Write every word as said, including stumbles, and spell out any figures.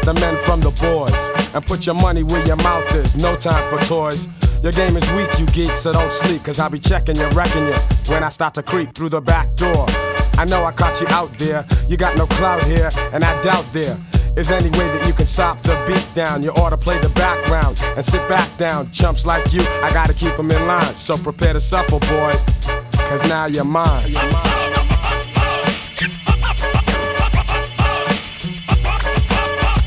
the men from the boys. And put your money where your mouth is, no time for toys. Your game is weak, you geek, so don't sleep, cause I'll be checking you, wrecking you when I start to creep through the back door. I know I caught you out there, you got no clout here, and I doubt there is any way that you can stop the beat down. You ought to play the background and sit back down. Chumps like you, I gotta keep them in line, so prepare to suffer, boy, cause now you're mine. You're mine.